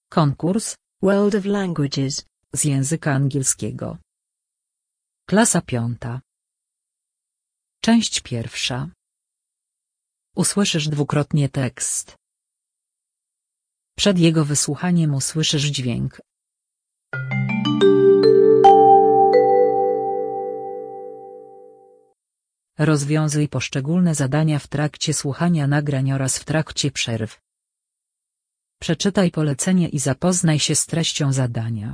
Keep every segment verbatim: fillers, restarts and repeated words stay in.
Konkurs World of Languages z języka angielskiego. Klasa piąta. Część pierwsza. Usłyszysz dwukrotnie tekst. Przed jego wysłuchaniem usłyszysz dźwięk. Rozwiązuj poszczególne zadania w trakcie słuchania nagrań oraz w trakcie przerw. Przeczytaj polecenie i zapoznaj się z treścią zadania.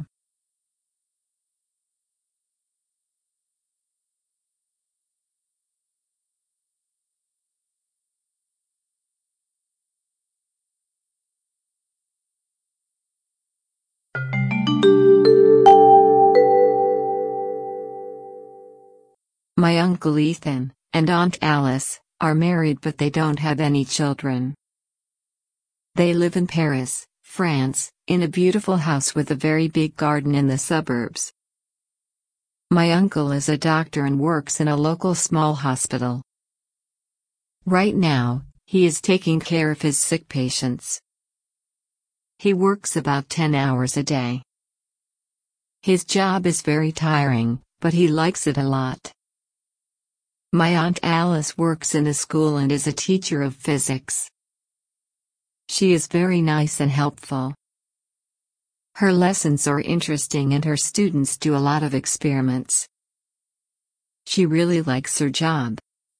My Uncle Ethan and Aunt Alice are married, but they don't have any children. They live in Paris, France, in a beautiful house with a very big garden in the suburbs. My uncle is a doctor and works in a local small hospital. Right now, he is taking care of his sick patients. He works about ten hours a day. His job is very tiring, but he likes it a lot. My Aunt Alice works in a school and is a teacher of physics. She is very nice and helpful. Her lessons are interesting and her students do a lot of experiments. She really likes her job.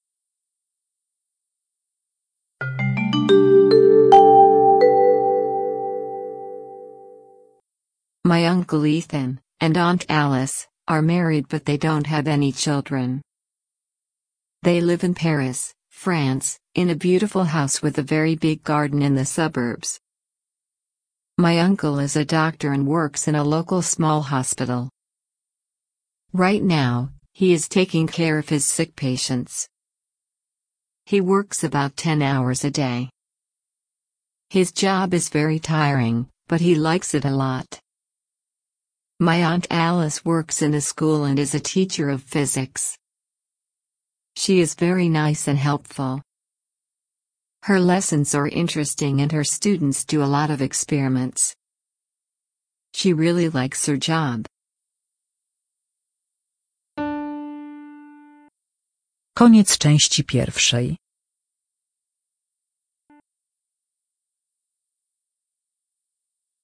My Uncle Ethan and Aunt Alice are married, but they don't have any children. They live in Paris, France, in a beautiful house with a very big garden in the suburbs. My uncle is a doctor and works in a local small hospital. Right now, he is taking care of his sick patients. He works about ten hours a day. His job is very tiring, but he likes it a lot. My Aunt Alice works in a school and is a teacher of physics. She is very nice and helpful. Her lessons are interesting and her students do a lot of experiments. She really likes her job. Koniec części pierwszej.